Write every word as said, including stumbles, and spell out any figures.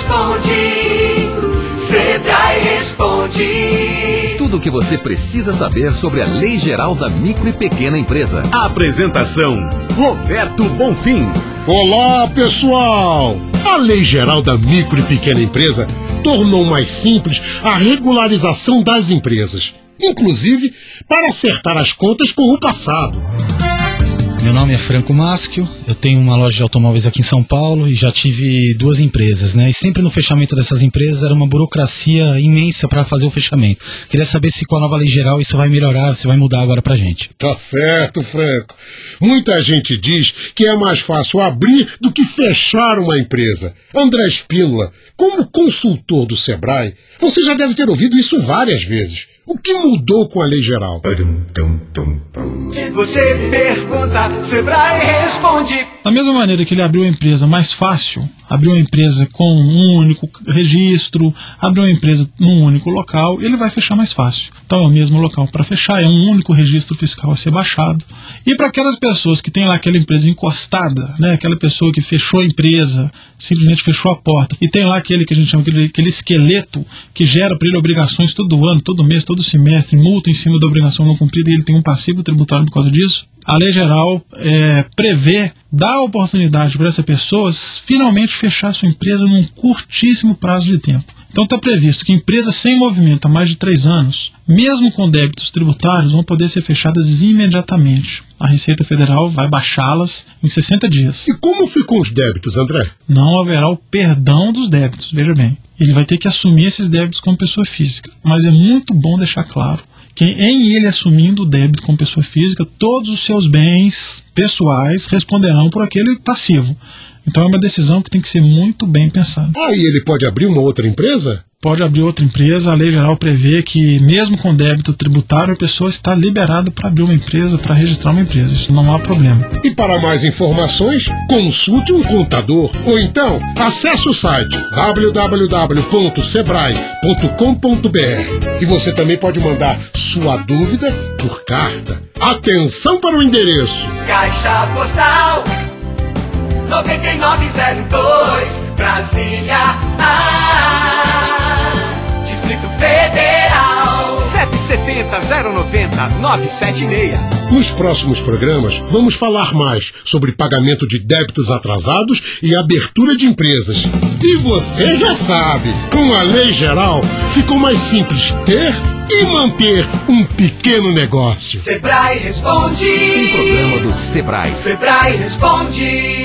responde. Sebrae responde. Tudo o que você precisa saber sobre a Lei Geral da Micro e Pequena Empresa. Apresentação: Roberto Bonfim. Olá, pessoal! A Lei Geral da Micro e Pequena Empresa tornou mais simples a regularização das empresas, inclusive para acertar as contas com o passado. Meu nome é Franco Maschio, eu tenho uma loja de automóveis aqui em São Paulo e já tive duas empresas, né? E sempre no fechamento dessas empresas era uma burocracia imensa para fazer o fechamento. Queria saber se com a nova lei geral isso vai melhorar, se vai mudar agora pra gente. Tá certo, Franco. Muita gente diz que é mais fácil abrir do que fechar uma empresa. André Espínola, como consultor do Sebrae, você já deve ter ouvido isso várias vezes. O que mudou com a lei geral? Se você pergunta, Sebrae responde. Da mesma maneira que ele abriu a empresa mais fácil, abriu uma empresa com um único registro, abriu uma empresa num único local, ele vai fechar mais fácil. Então é o mesmo local para fechar, é um único registro fiscal a ser baixado. E para aquelas pessoas que têm lá aquela empresa encostada, né, aquela pessoa que fechou a empresa, simplesmente fechou a porta, e tem lá aquele que a gente chama aquele, aquele esqueleto que gera para ele obrigações todo ano, todo mês, todo semestre, multa em cima da obrigação não cumprida, e ele tem um passivo tributário por causa disso. A lei geral é, prevê, dá oportunidade para essa pessoa finalmente fechar sua empresa num curtíssimo prazo de tempo. Então está previsto que empresas sem movimento há mais de três anos, mesmo com débitos tributários, vão poder ser fechadas imediatamente. A Receita Federal vai baixá-las em sessenta dias. E como ficam os débitos, André? Não haverá o perdão dos débitos, veja bem. Ele vai ter que assumir esses débitos como pessoa física. Mas é muito bom deixar claro que em ele assumindo o débito como pessoa física, todos os seus bens pessoais responderão por aquele passivo. Então é uma decisão que tem que ser muito bem pensada. Ah, e ele pode abrir uma outra empresa? Pode abrir outra empresa. A lei geral prevê que mesmo com débito tributário a pessoa está liberada para abrir uma empresa, para registrar uma empresa. Isso não há problema. E para mais informações, consulte um contador. Ou então, acesse o site w w w ponto sebrae ponto com ponto b r. E você também pode mandar sua dúvida por carta. Atenção para o endereço: Caixa Postal noventa e nove zero dois, Brasília, ah, Distrito Federal. sete sete zero zero nove zero nove sete seis. Nos próximos programas, vamos falar mais sobre pagamento de débitos atrasados e abertura de empresas. E você já sabe, com a lei geral, ficou mais simples ter e manter um pequeno negócio. Sebrae responde. Um programa do Sebrae. Sebrae responde.